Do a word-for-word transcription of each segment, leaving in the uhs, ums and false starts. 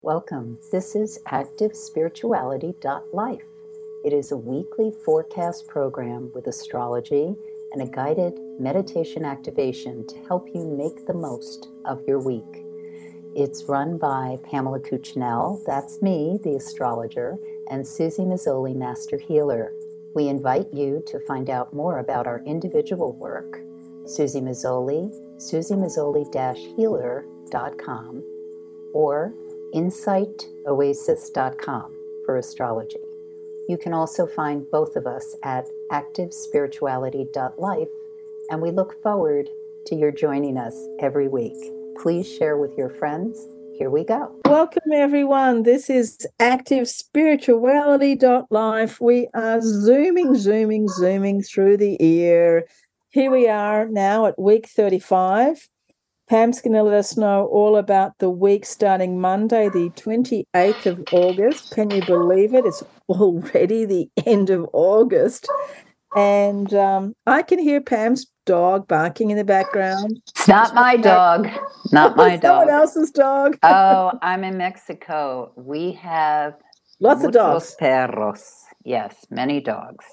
Welcome. This is active spirituality dot life. It is a weekly forecast program with astrology and a guided meditation activation to help you make the most of your week. It's run by Pamela Cuccinell, that's me, the astrologer, and Susie Mazzoli, Master Healer. We invite you to find out more about our individual work. Susie Mazzoli, susie mazzoli dash healer dot com, or insight oasis dot com for astrology. You can also find both of us at active spirituality dot life, and we look forward to your joining us every week. Please share with your friends. Here we go. Welcome, everyone. This is active spirituality dot life. We are zooming, zooming, zooming through the year. Here we are now at week thirty-five. Pam's going to let us know all about the week starting Monday, the twenty-eighth of August. Can you believe it? It's already the end of August. And um, I can hear Pam's dog barking in the background. It's not my dog. Not my dog. Someone else's dog. Oh, I'm in Mexico. We have lots of dogs. Perros. Yes, many dogs.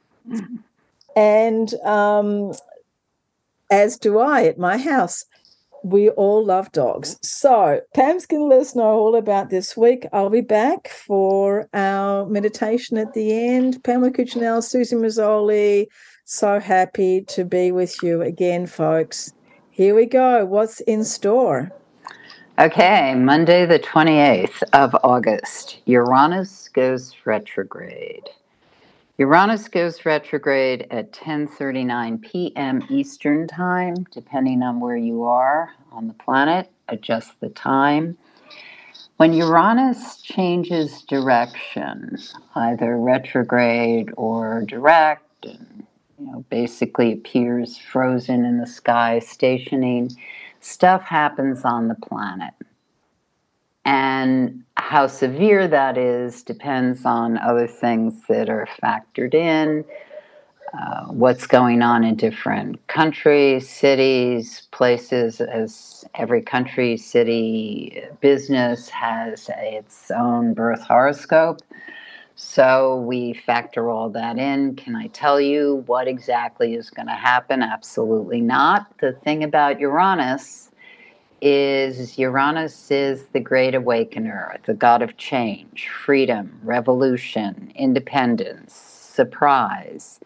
And um, as do I at my house. We all love dogs. So Pam's going to let us know all about this week. I'll be back for our meditation at the end. Pamela Cuccinell, Susie Mazzoli, so happy to be with you again, folks. Here we go. What's in store? Okay, Monday the twenty-eighth of August, Uranus goes retrograde. Uranus goes retrograde at ten thirty-nine p.m. Eastern Time, depending on where you are on the planet. Adjust the time. When Uranus changes direction, either retrograde or direct, and you know, basically appears frozen in the sky, stationing, stuff happens on the planet. And how severe that is depends on other things that are factored in, uh, what's going on in different countries, cities, places, as every country, city, business has its own birth horoscope. So we factor all that in. Can I tell you what exactly is going to happen? Absolutely not. The thing about Uranus is Uranus is the great awakener, the god of change, freedom, revolution, independence, surprise.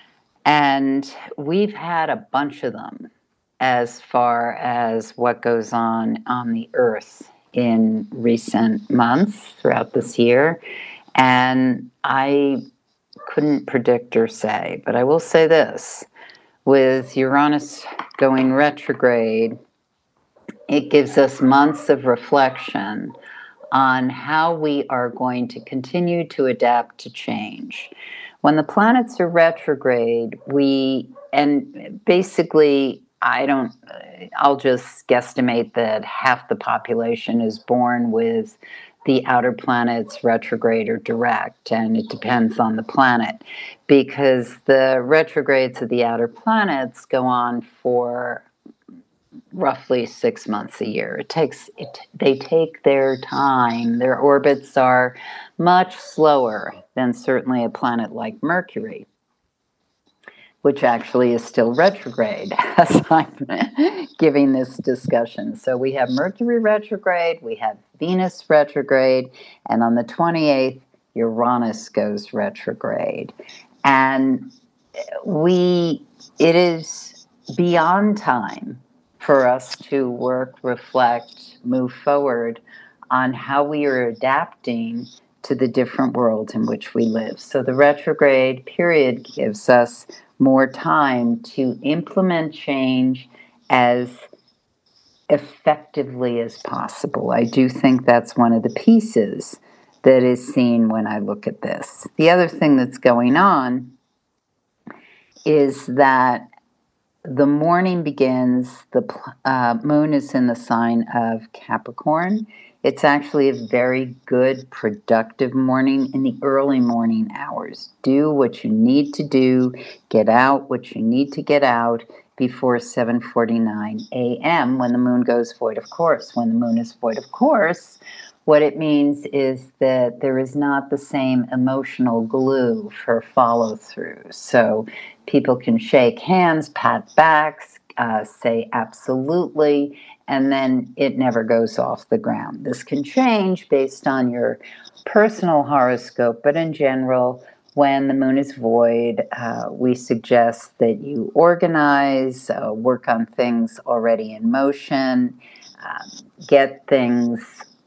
And we've had a bunch of them as far as what goes on on the earth in recent months throughout this year. And I couldn't predict or say, but I will say this. With Uranus going retrograde, it gives us months of reflection on how we are going to continue to adapt to change. When the planets are retrograde, we, and basically, I don't, I'll just guesstimate that half the population is born with the outer planets retrograde or direct, and it depends on the planet, because the retrogrades of the outer planets go on for roughly six months a year. It takes it, they take their time. Their orbits are much slower than certainly a planet like Mercury, which actually is still retrograde as I'm giving this discussion. So we have Mercury retrograde, we have Venus retrograde, and on the twenty-eighth, Uranus goes retrograde. And we, it is beyond time for us to work, reflect, move forward on how we are adapting to the different world in which we live. So the retrograde period gives us more time to implement change as effectively as possible. I do think that's one of the pieces that is seen when I look at this. The other thing that's going on is that the morning begins, the uh, moon is in the sign of Capricorn. It's actually a very good, productive morning in the early morning hours. Do what you need to do, get out what you need to get out before seven forty-nine a.m. when the moon goes void of course. When the moon is void of course, What it means is that there is not the same emotional glue for follow through. So people can shake hands, pat backs, uh, say absolutely, and then it never goes off the ground. This can change based on your personal horoscope, but in general, when the moon is void, uh, we suggest that you organize, uh, work on things already in motion, um, get things,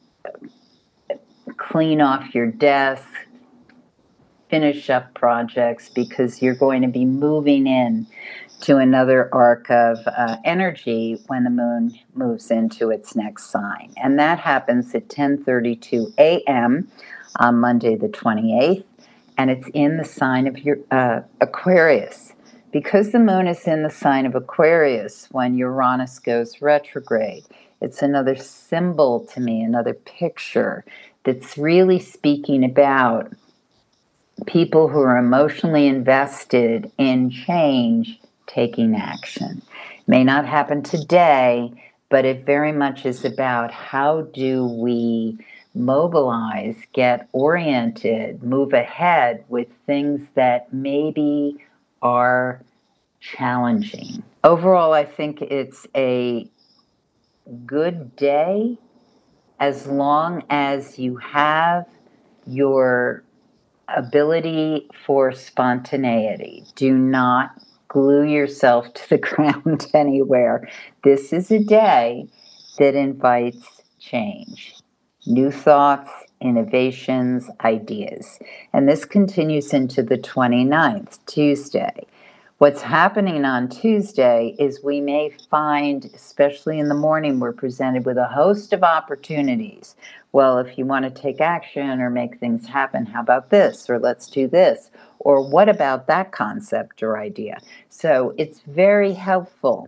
clean off your desk, finish up projects, because you're going to be moving in to another arc of uh, energy when the moon moves into its next sign. And that happens at ten thirty-two a.m. on Monday the twenty-eighth, and it's in the sign of your uh, Aquarius. Because the moon is in the sign of Aquarius when Uranus goes retrograde, it's another symbol to me, another picture that's really speaking about people who are emotionally invested in change taking action. It may not happen today, but it very much is about how do we mobilize, get oriented, move ahead with things that maybe are challenging. Overall, I think it's a good day as long as you have your ability for spontaneity. Do not glue yourself to the ground anywhere. This is a day that invites change, new thoughts, innovations, ideas. And this continues into the twenty-ninth, Tuesday. What's happening on Tuesday is we may find, especially in the morning, we're presented with a host of opportunities. Well, if you want to take action or make things happen, how about this? Or let's do this. Or what about that concept or idea? So it's very helpful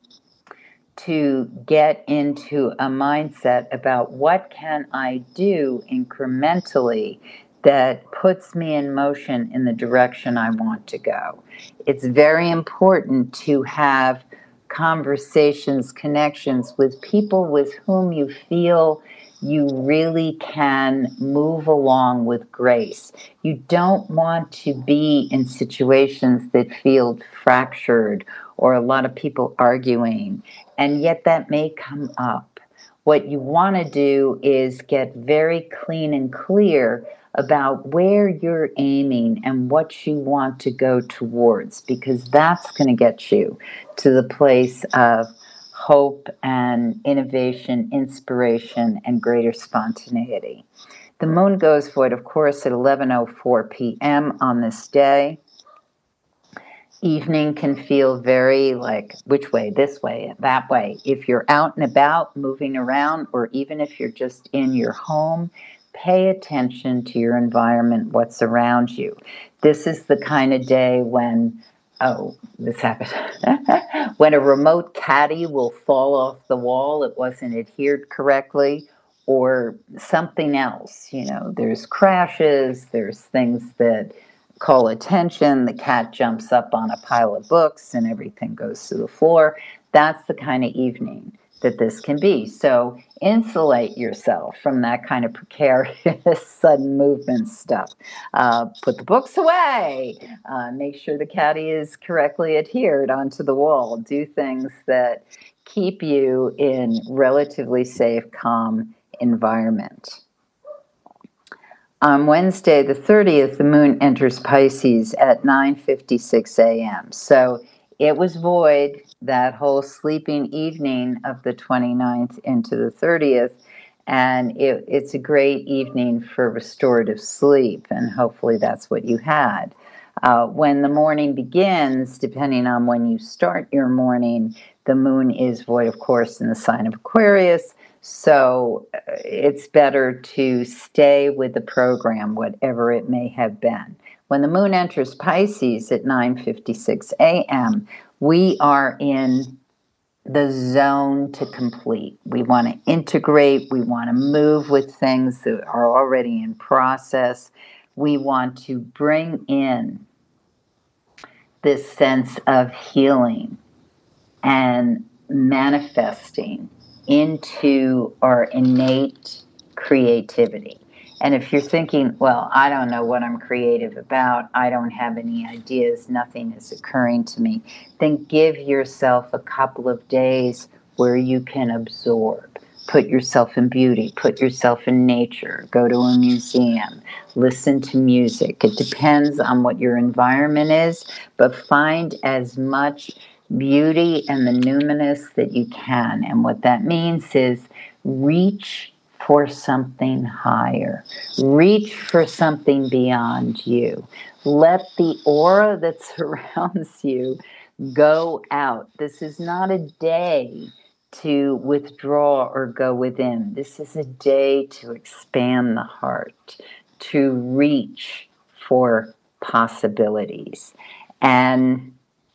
to get into a mindset about what can I do incrementally that puts me in motion in the direction I want to go. It's very important to have conversations, connections with people with whom you feel you really can move along with grace. You don't want to be in situations that feel fractured or a lot of people arguing, and yet that may come up. What you want to do is get very clean and clear about where you're aiming and what you want to go towards, because that's going to get you to the place of hope and innovation, inspiration, and greater spontaneity. The moon goes void, of course, at eleven oh four p.m. on this day. Evening can feel very like which way, this way, that way. If you're out and about, moving around, or even if you're just in your home, pay attention to your environment, what's around you. This is the kind of day when, oh, this happened, when a remote caddy will fall off the wall, it wasn't adhered correctly, or something else. You know, there's crashes, there's things that call attention, the cat jumps up on a pile of books and everything goes to the floor. That's the kind of evening that this can be. So insulate yourself from that kind of precarious, sudden movement stuff. Uh, put the books away. Uh, make sure the caddy is correctly adhered onto the wall. Do things that keep you in relatively safe, calm environment. On Wednesday, the thirtieth, the moon enters Pisces at nine fifty-six a.m. So it was void that whole sleeping evening of the twenty-ninth into the thirtieth. And it, it's a great evening for restorative sleep. And hopefully that's what you had. Uh, when the morning begins, depending on when you start your morning, the moon is void, of course, in the sign of Aquarius. So it's better to stay with the program, whatever it may have been. When the moon enters Pisces at nine fifty-six a.m., we are in the zone to complete. We want to integrate. We want to move with things that are already in process. We want to bring in this sense of healing and manifesting into our innate creativity. And if you're thinking, well, I don't know what I'm creative about, I don't have any ideas, nothing is occurring to me, then give yourself a couple of days where you can absorb. Put yourself in beauty, put yourself in nature, go to a museum, listen to music. It depends on what your environment is, but find as much beauty and the numinous that you can. And what that means is reach for something higher. Reach for something beyond you. Let the aura that surrounds you go out. This is not a day to withdraw or go within. This is a day to expand the heart, to reach for possibilities. And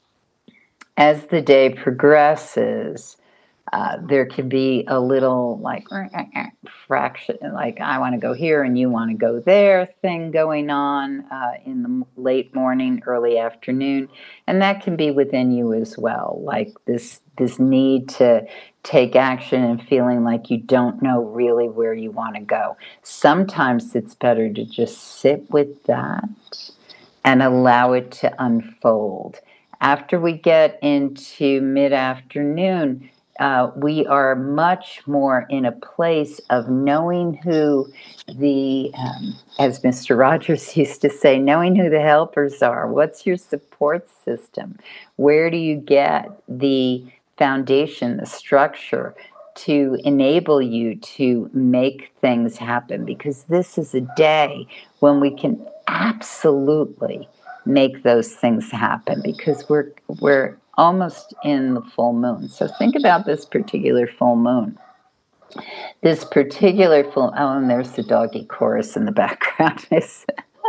as the day progresses, Uh, there can be a little like fraction, like I want to go here and you want to go there thing going on uh, in the late morning, early afternoon, and that can be within you as well. Like this, this need to take action and feeling like you don't know really where you want to go. Sometimes it's better to just sit with that and allow it to unfold. After we get into mid-afternoon, Uh, we are much more in a place of knowing who the, um, as Mister Rogers used to say, knowing who the helpers are. What's your support system? Where do you get the foundation, the structure to enable you to make things happen? Because this is a day when we can absolutely make those things happen, because we're we're almost in the full moon. So think about this particular full moon. This particular full, oh, and there's the doggy chorus in the background. As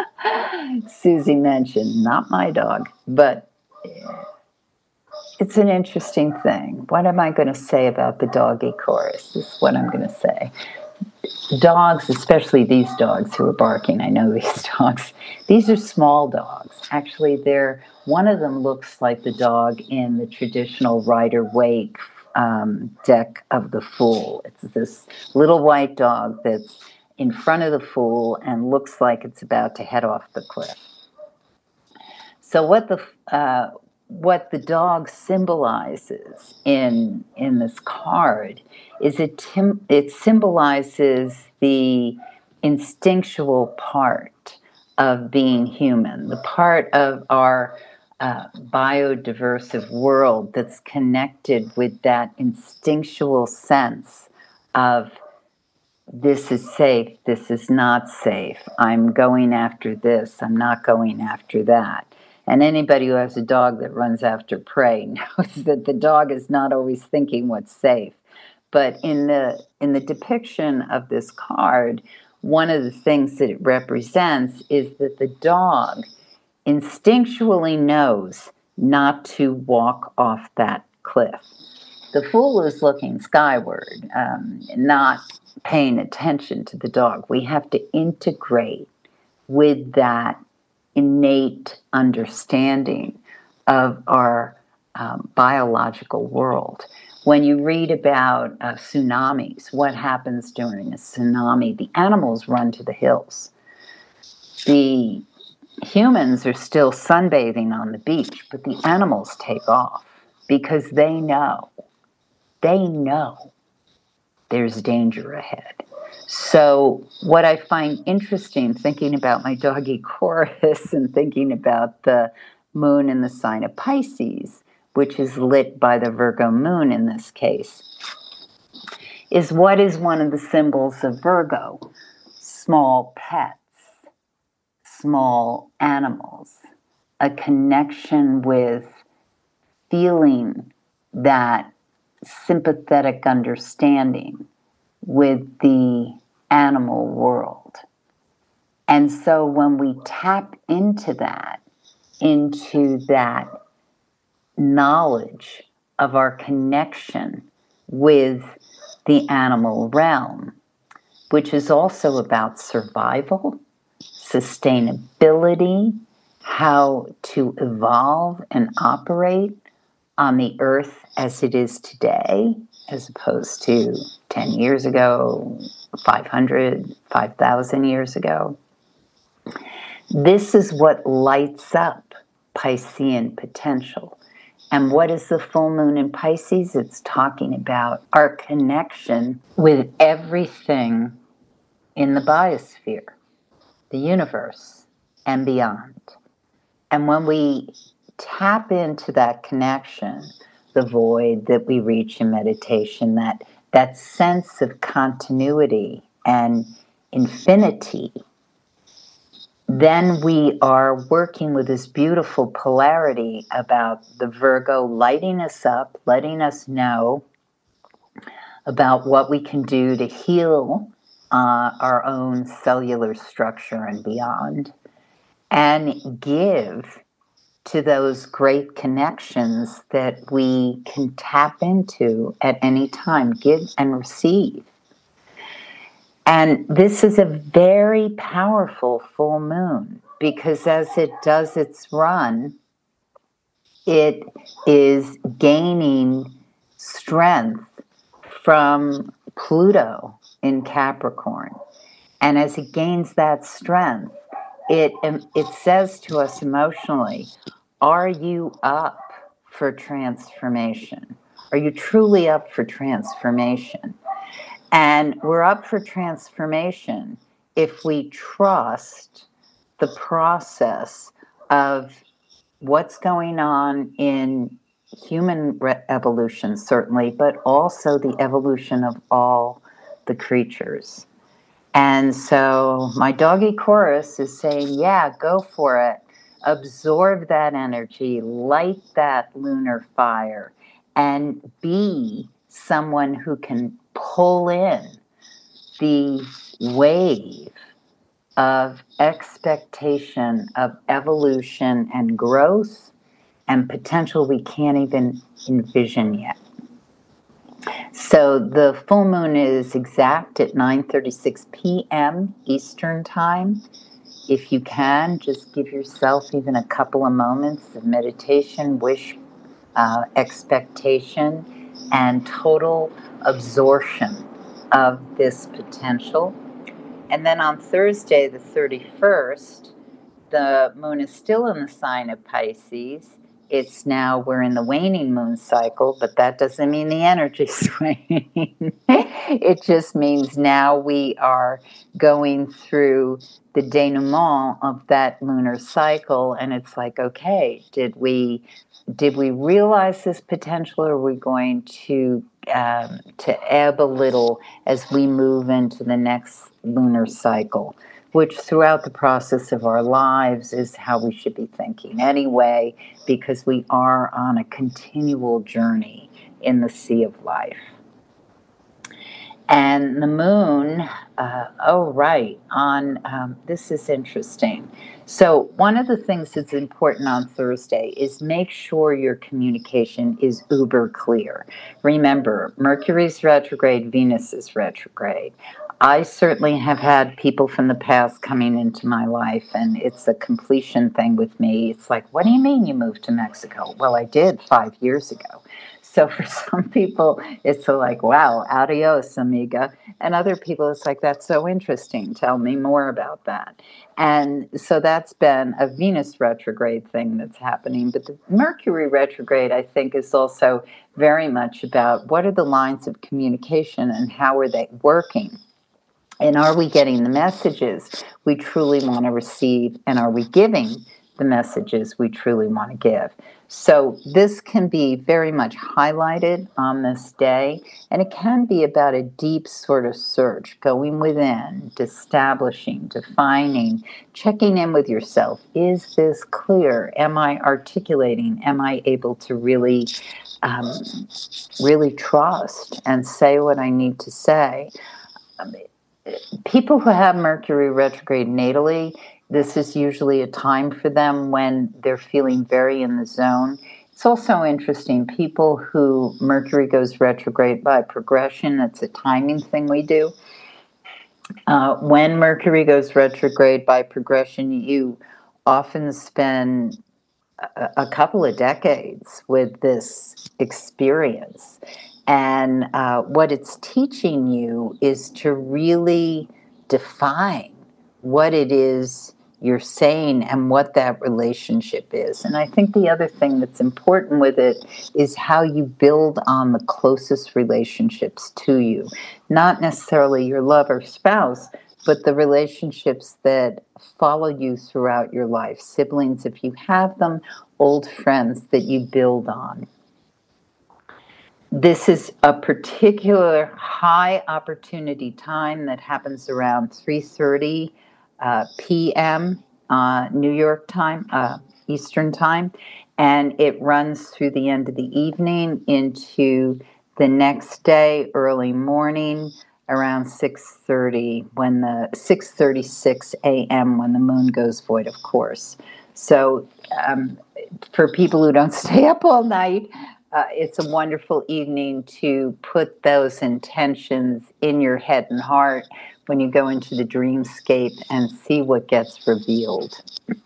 Susie mentioned, not my dog, but it's an interesting thing. What am I going to say about the doggy chorus? This is what I'm going to say. Dogs, especially these dogs who are barking, I know these dogs, these are small dogs. Actually, they're, one of them looks like the dog in the traditional Rider-Waite um, deck of the Fool. It's this little white dog that's in front of the Fool and looks like it's about to head off the cliff. So what the uh, what the dog symbolizes in in this card is it tim- it symbolizes the instinctual part of being human, the part of our uh, biodiversive world that's connected with that instinctual sense of this is safe, this is not safe, I'm going after this, I'm not going after that. And anybody who has a dog that runs after prey knows that the dog is not always thinking what's safe. But in the in the depiction of this card, one of the things that it represents is that the dog instinctually knows not to walk off that cliff. The Fool is looking skyward, um, not paying attention to the dog. We have to integrate with that innate understanding of our um, biological world. When you read about uh, tsunamis, what happens during a tsunami? The animals run to the hills. The humans are still sunbathing on the beach, but the animals take off because they know, they know there's danger ahead. So what I find interesting, thinking about my doggy chorus and thinking about the moon in the sign of Pisces, which is lit by the Virgo moon in this case, is what is one of the symbols of Virgo? Small pets, small animals, a connection with feeling that sympathetic understanding with the animal world. And so when we tap into that, into that knowledge of our connection with the animal realm, which is also about survival, sustainability, how to evolve and operate on the earth as it is today, as opposed to ten years ago, five hundred, five thousand years ago. This is what lights up Piscean potential. And what is the full moon in Pisces? It's talking about our connection with everything in the biosphere, the universe, and beyond. And when we tap into that connection, the void that we reach in meditation, that, that sense of continuity and infinity, then we are working with this beautiful polarity about the Virgo lighting us up, letting us know about what we can do to heal uh, our own cellular structure and beyond, and give to those great connections that we can tap into at any time, give and receive. And this is a very powerful full moon because as it does its run, it is gaining strength from Pluto in Capricorn. And as it gains that strength, it, it says to us emotionally, are you up for transformation? Are you truly up for transformation? And we're up for transformation if we trust the process of what's going on in human re- evolution, certainly, but also the evolution of all the creatures. And so my doggy chorus is saying, yeah, go for it. Absorb that energy, light that lunar fire, and be someone who can pull in the wave of expectation of evolution and growth and potential we can't even envision yet. So the full moon is exact at nine thirty-six p.m. Eastern Time. If you can, just give yourself even a couple of moments of meditation, wish, uh, expectation, and total absorption of this potential. And then on Thursday, the thirty-first, the moon is still in the sign of Pisces. It's now, we're in the waning moon cycle, but that doesn't mean the energy's waning. It just means now we are going through the denouement of that lunar cycle, and it's like, okay, did we did we realize this potential, or are we going to um, to ebb a little as we move into the next lunar cycle, which throughout the process of our lives is how we should be thinking anyway, because we are on a continual journey in the sea of life. And the moon, uh, oh, right, on, um, this is interesting. So one of the things that's important on Thursday is make sure your communication is uber clear. Remember, Mercury's retrograde, Venus is retrograde. I certainly have had people from the past coming into my life, and it's a completion thing with me. It's like, what do you mean you moved to Mexico? Well, I did five years ago. So for some people, it's like, wow, adios, amiga. And other people, it's like, that's so interesting. Tell me more about that. And so that's been a Venus retrograde thing that's happening. But the Mercury retrograde, I think, is also very much about what are the lines of communication and how are they working? And are we getting the messages we truly want to receive? And are we giving the messages we truly want to give? So this can be very much highlighted on this day. And it can be about a deep sort of search, going within, establishing, defining, checking in with yourself. Is this clear? Am I articulating? Am I able to really, um, really trust and say what I need to say? Um, People who have Mercury retrograde natally, this is usually a time for them when they're feeling very in the zone. It's also interesting, people who Mercury goes retrograde by progression, it's a timing thing we do. Uh, when Mercury goes retrograde by progression, you often spend a, a couple of decades with this experience. And uh, what it's teaching you is to really define what it is you're saying and what that relationship is. And I think the other thing that's important with it is how you build on the closest relationships to you, not necessarily your love or spouse, but the relationships that follow you throughout your life, siblings if you have them, old friends that you build on. This is a particular high opportunity time that happens around three thirty uh, p m. Uh, New York time, uh, Eastern time, and it runs through the end of the evening into the next day, early morning, around six thirty when the six thirty-six a m when the moon goes void, of course. So um, for people who don't stay up all night, uh, it's a wonderful evening to put those intentions in your head and heart when you go into the dreamscape and see what gets revealed.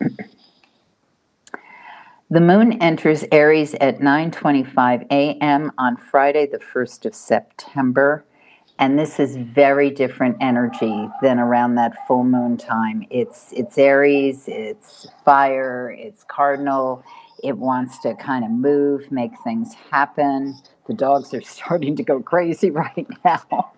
The moon enters Aries at nine twenty-five a m on Friday, the first of September. And this is very different energy than around that full moon time. It's it's Aries, it's fire, it's cardinal. It wants to kind of move, make things happen. The dogs are starting to go crazy right now.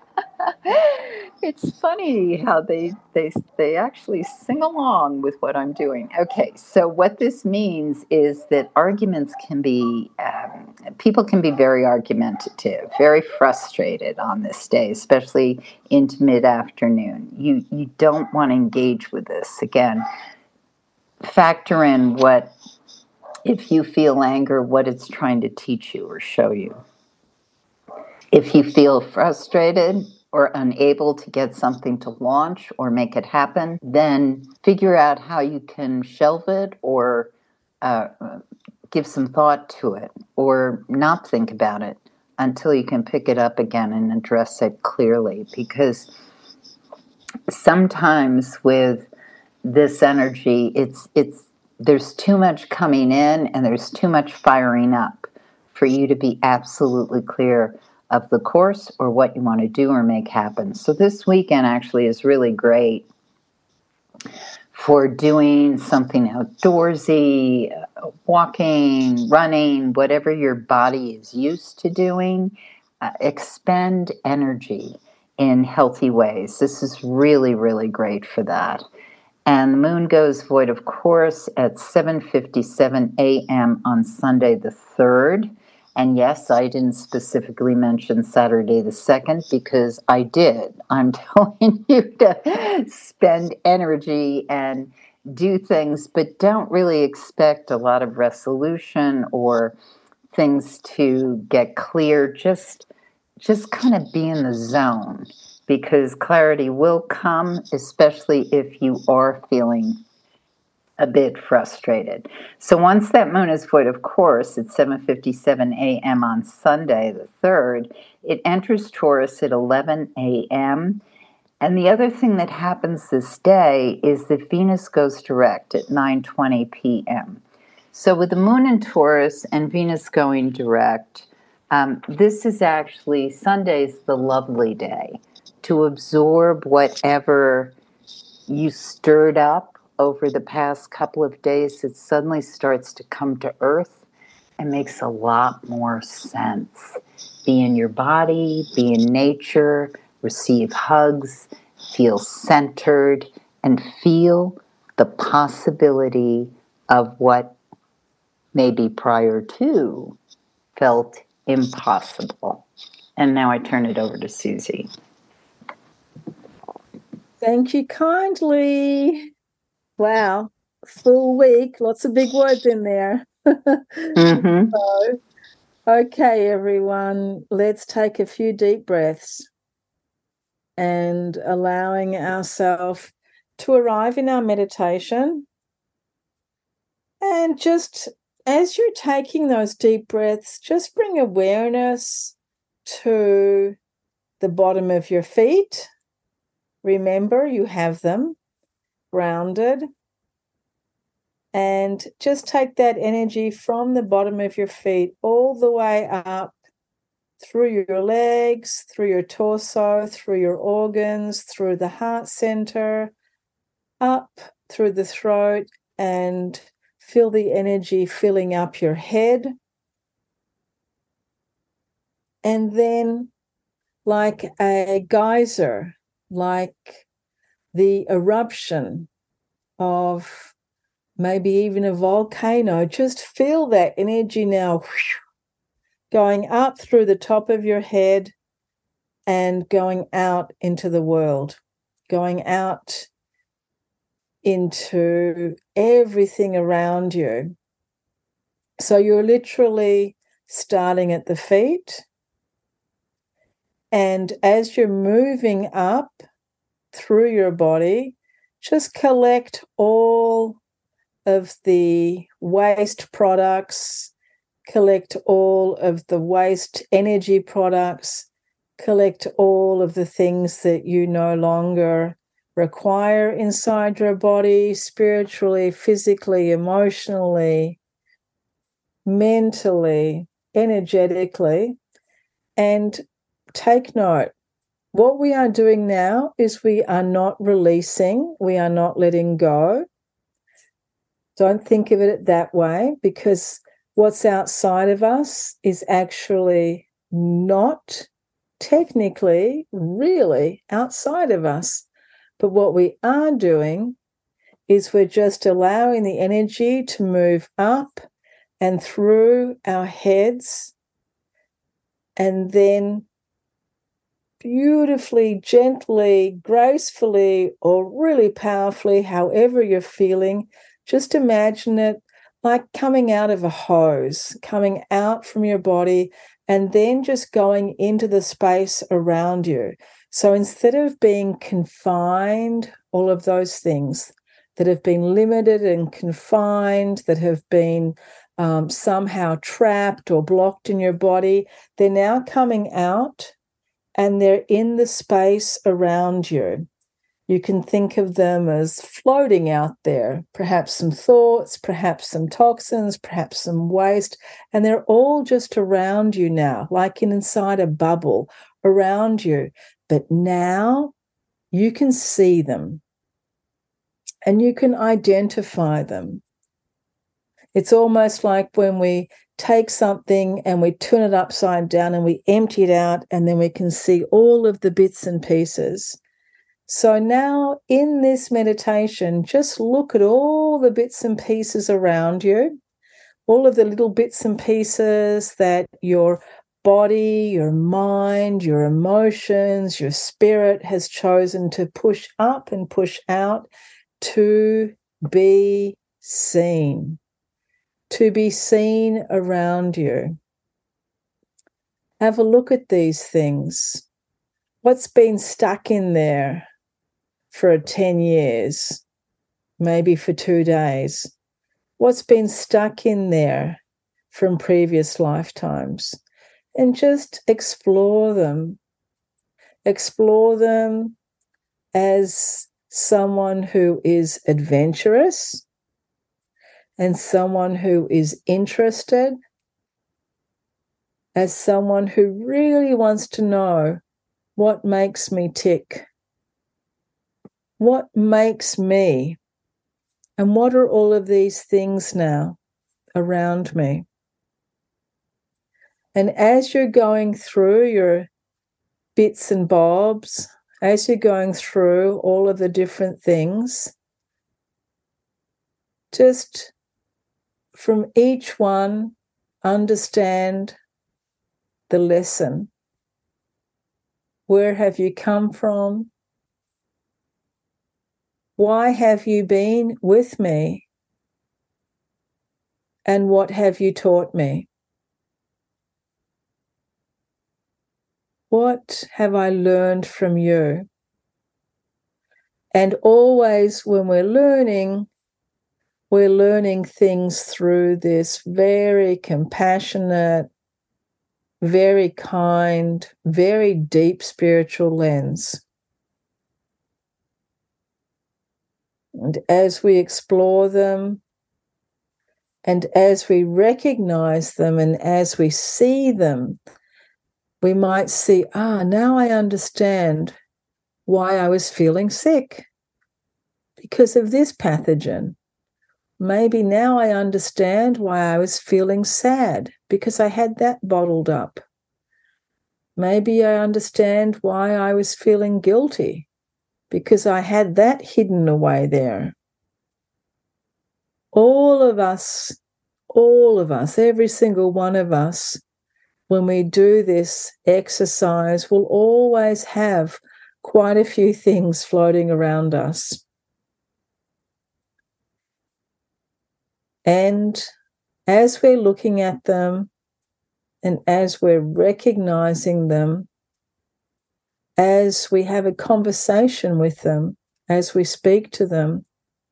It's funny how they, they they actually sing along with what I'm doing. Okay, so what this means is that arguments can be, um, people can be very argumentative, very frustrated on this day, especially into mid-afternoon. You, you don't want to engage with this. Again, factor in what, if you feel anger, what it's trying to teach you or show you. If you feel frustrated or unable to get something to launch or make it happen, then figure out how you can shelve it or uh, give some thought to it or not think about it until you can pick it up again and address it clearly. Because sometimes with this energy, it's it's there's too much coming in and there's too much firing up for you to be absolutely clear of the course or what you want to do or make happen. So this weekend actually is really great for doing something outdoorsy, walking, running, whatever your body is used to doing. Uh, expend energy in healthy ways. This is really, really great for that. And the moon goes void, of course, at seven fifty-seven a m on Sunday the third. And yes, I didn't specifically mention Saturday the second because I did. I'm telling you to spend energy and do things, but don't really expect a lot of resolution or things to get clear. Just, just kind of be in the zone because clarity will come, especially if you are feeling a bit frustrated. So once that moon is void, of course, at seven fifty-seven a m on Sunday the third, it enters Taurus at eleven a m And the other thing that happens this day is that Venus goes direct at nine twenty p m So with the moon in Taurus and Venus going direct, um, this is actually, Sunday's the lovely day to absorb whatever you stirred up over the past couple of days. It suddenly starts to come to earth and makes a lot more sense. Be in your body, be in nature, receive hugs, feel centered, and feel the possibility of what maybe prior to felt impossible. And now I turn it over to Susie. Thank you kindly. Wow, full week, lots of big words in there. Mm-hmm. So, okay, everyone, let's take a few deep breaths and allowing ourselves to arrive in our meditation. And just as you're taking those deep breaths, just bring awareness to the bottom of your feet. Remember, you have them grounded. And just take that energy from the bottom of your feet all the way up through your legs, through your torso, through your organs, through the heart center, up through the throat, and feel the energy filling up your head. And then, like a geyser, like the eruption of maybe even a volcano, just feel that energy now going up through the top of your head and going out into the world, going out into everything around you. So you're literally starting at the feet, and as you're moving up through your body, just collect all of the waste products, collect all of the waste energy products, collect all of the things that you no longer require inside your body, spiritually, physically, emotionally, mentally, energetically, and take note. What we are doing now is we are not releasing, we are not letting go. Don't think of it that way, because what's outside of us is actually not technically really outside of us. But what we are doing is we're just allowing the energy to move up and through our heads, and then beautifully, gently, gracefully, or really powerfully, however you're feeling, just imagine it like coming out of a hose, coming out from your body, and then just going into the space around you. So instead of being confined, all of those things that have been limited and confined, that have been um, somehow trapped or blocked in your body, they're now coming out and they're in the space around you. You can think of them as floating out there, perhaps some thoughts, perhaps some toxins, perhaps some waste, and they're all just around you now, like inside a bubble around you. But now you can see them and you can identify them. It's almost like when we take something and we turn it upside down and we empty it out, and then we can see all of the bits and pieces. So now in this meditation, just look at all the bits and pieces around you, all of the little bits and pieces that your body, your mind, your emotions, your spirit has chosen to push up and push out to be seen, to be seen around you. Have a look at these things. What's been stuck in there for ten years, maybe for two days? What's been stuck in there from previous lifetimes? And just explore them. Explore them as someone who is adventurous and someone who is interested, as someone who really wants to know what makes me tick, what makes me, and what are all of these things now around me. And as you're going through your bits and bobs, as you're going through all of the different things, just from each one, understand the lesson. Where have you come from? Why have you been with me? And what have you taught me? What have I learned from you? And always when we're learning, we're learning things through this very compassionate, very kind, very deep spiritual lens. And as we explore them, and as we recognize them, and as we see them, we might see, ah, now I understand why I was feeling sick because of this pathogen. Maybe now I understand why I was feeling sad because I had that bottled up. Maybe I understand why I was feeling guilty because I had that hidden away there. All of us, all of us, every single one of us, when we do this exercise, will always have quite a few things floating around us. And as we're looking at them and as we're recognizing them, as we have a conversation with them, as we speak to them,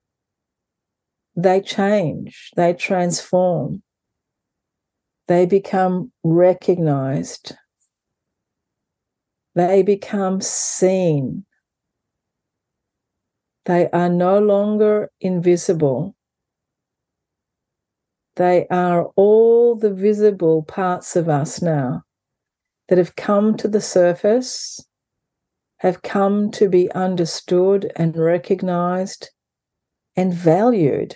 they change, they transform, they become recognized, they become seen. They are no longer invisible. They are all the visible parts of us now that have come to the surface, have come to be understood and recognized and valued.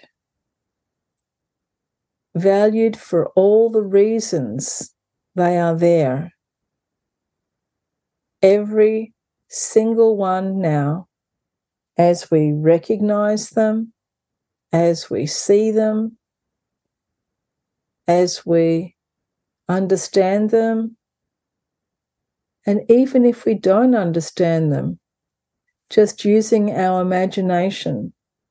Valued for all the reasons they are there. Every single one now, as we recognize them, as we see them, as we understand them, and even if we don't understand them, just using our imagination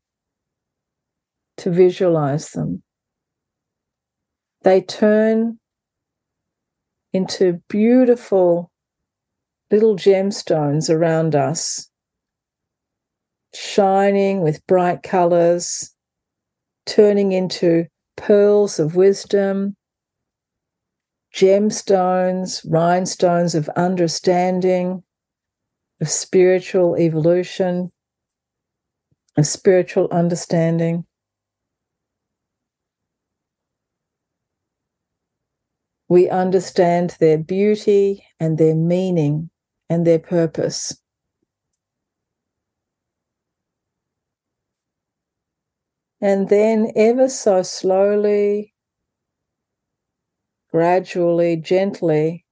to visualize them, they turn into beautiful little gemstones around us, shining with bright colors, turning into pearls of wisdom, gemstones, rhinestones of understanding, of spiritual evolution, of spiritual understanding. We understand their beauty and their meaning and their purpose. And then ever so slowly, gradually, gently,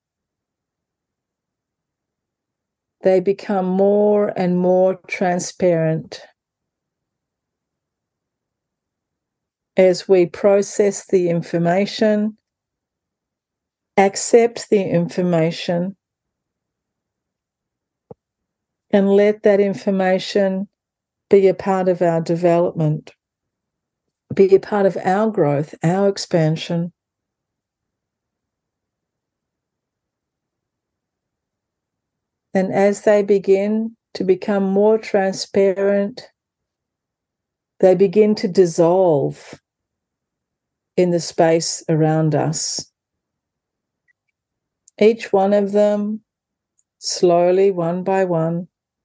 they become more and more transparent as we process the information, accept the information, and let that information be a part of our development, be a part of our growth, our expansion. And as they begin to become more transparent, they begin to dissolve in the space around us. Each one of them, slowly, one by one.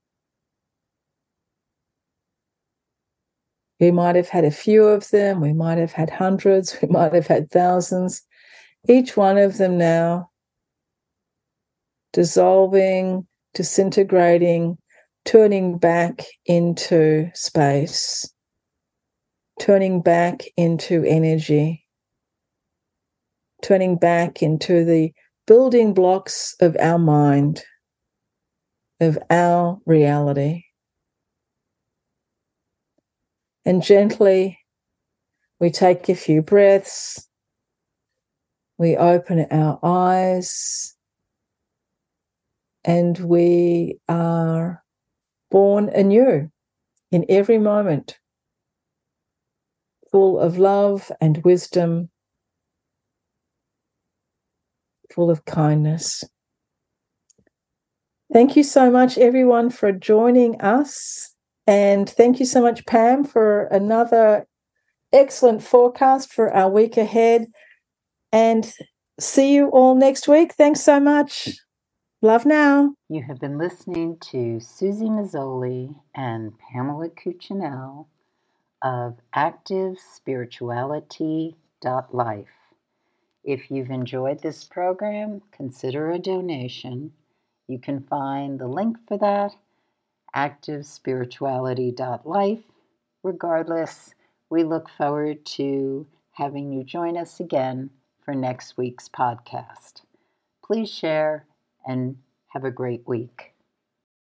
We might have had a few of them, we might have had hundreds, we might have had thousands. Each one of them now dissolving, disintegrating, turning back into space, turning back into energy, turning back into the building blocks of our mind, of our reality. And gently, we take a few breaths, we open our eyes, and we are born anew in every moment, full of love and wisdom, full of kindness. Thank you so much, everyone, for joining us. And thank you so much, Pam, for another excellent forecast for our week ahead. And see you all next week. Thanks so much. Love now. You have been listening to Susie Mazzoli and Pamela Cuccinell of active spirituality dot life. If you've enjoyed this program, consider a donation. You can find the link for that, active spirituality dot life. Regardless, we look forward to having you join us again for next week's podcast. Please share and have a great week.